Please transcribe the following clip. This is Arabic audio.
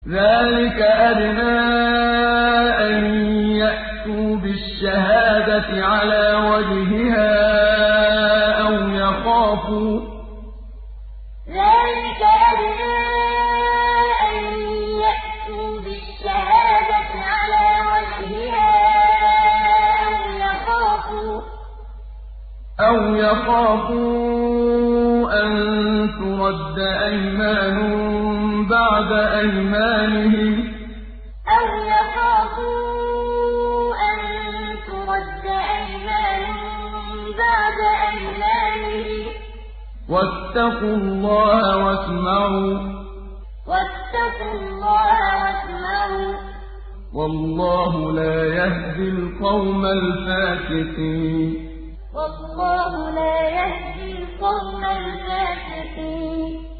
ذَٰلِكَ أَدْنَىٰ أَن يَأْتُوا بِالشَّهَادَةِ عَلَىٰ وَجْهِهَا أَوْ يَخَافُوا أَن تُرَدَّ أَيْمَانٌ بَعْدَ أَيْمَانِهِمْ ۗ وَاتَّقُوا اللَّهَ وَاسْمَعُوا ۗ وَاللَّهُ لَا يَهْدِي الْقَوْمَ الْفَاسِقِينَ ذَٰلِكَ أَدْنَىٰ أَن يَأْتُوا بِالشَّهَادَةِ عَلَىٰ وَجْهِهَا أَوْ يَخَافُوا أَن تُرَدَّ أَيْمَانٌ بَعْدَ أَيْمَانِهِمْ ۗ وَاتَّقُوا اللَّهَ وَاسْمَعُوا ۗ وَاللَّهُ لَا يَهْدِي الْقَوْمَ الْفَاسِقِينَ